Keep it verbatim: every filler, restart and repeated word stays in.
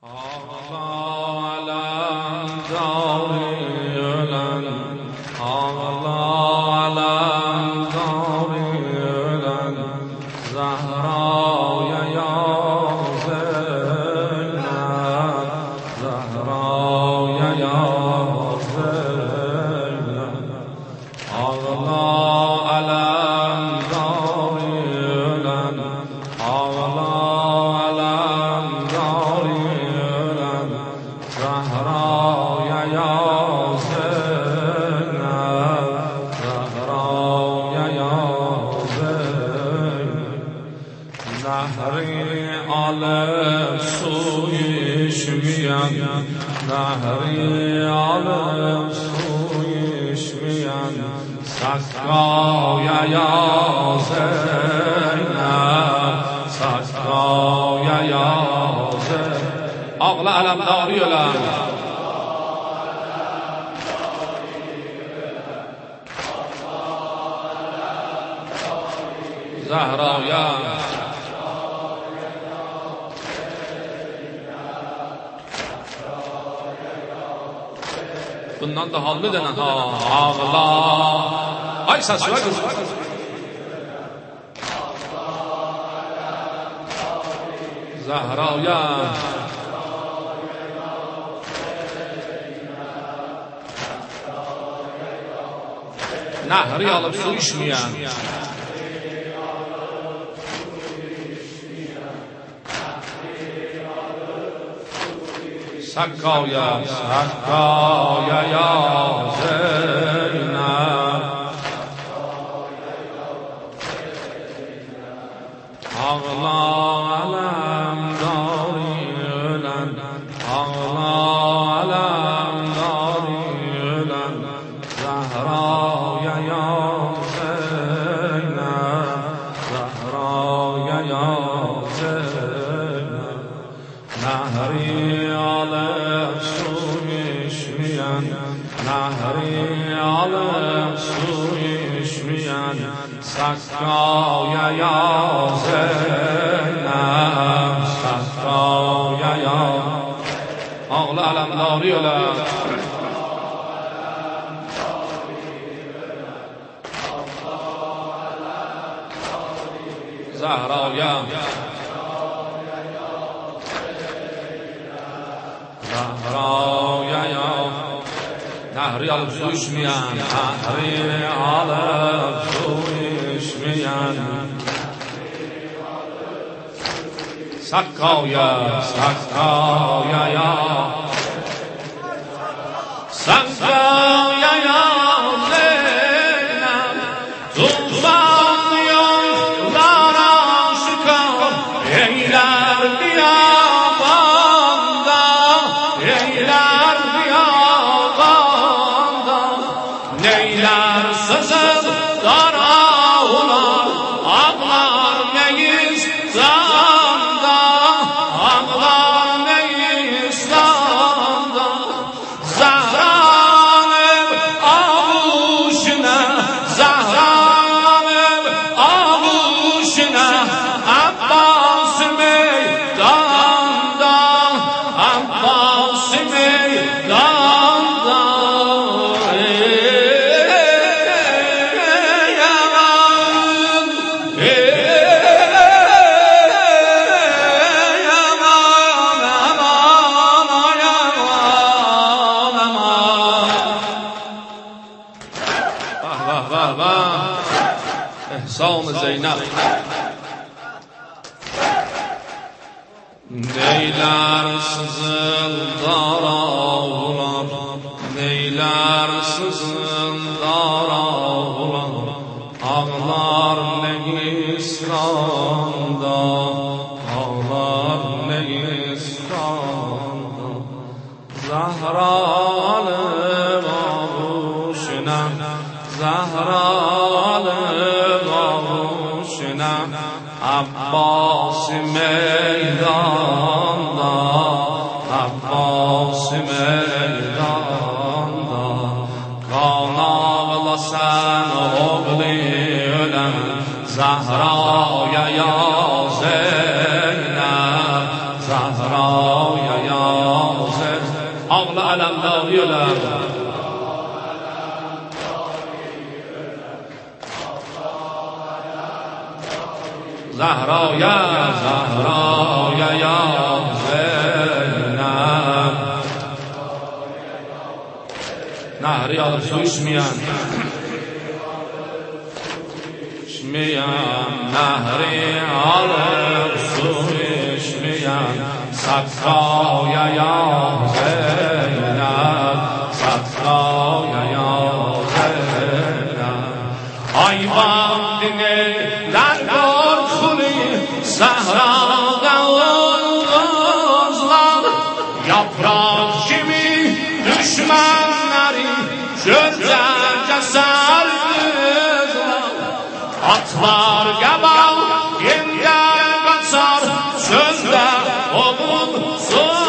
نهری عالم سویش میان، نهری عالم سویش میان، سکای یا زینب، سکای یا زینب. آقل علمداری لن زهرایا bundan da hallı denen ha ağla ay sesi var Zahraya nehri alıp su içmeyen Sakkaya, Sakkaya ya Zeynep, ağla alemdari ölen, ağla alemdari ölen, Zahraya ya Zeynep, Zahraya ya Zeynep, nehri alem su içmeyen, nehri alem su içmeyen, Sakkaya ya Zeynep, Sakkaya ya ağla alemdari ölen Zahraya Zahraya ya nehri alıp su içmeyen, nehri alıp su içmeyen, Sakkaya, Sakkaya ya Sakkaya ya Zeynep, tufan yollara çıkan eyler diyabanda, eyler diyabanda, neyler sızıp darağlar, ağlar neyiz zanda, ağlar neyiz zanda, Zahra'nın avuşuna, Zahra'nın avuşuna, Abbas meydanda, Abbas meydanda. Vah vah vah İhsan Zeynep neyler sızıldar ağlar, neyler sızıldar ağlar, ağlar Lehistan'da, ağlar Lehistan'da, Zahra'nın avuşuna, Zahra'nın avuşuna, Abbas meydanda, Abbas meydanda, kan ağlasan oğlu ölen, Zahraya ya Zeynep, Zahra زهرای یاسر اغل علی الله یلم زهرای زهرای یاسر نهری آل سویش میان شمیان نهری آل سویش میان سترای یا زینب سترای یا زینب آیوان دینه در گرد خونی صحرا گوزلان yaprak kimi düşmanları gözlerce sardılar. Atlar gebal yeniden kaçar sözde omuzsuz.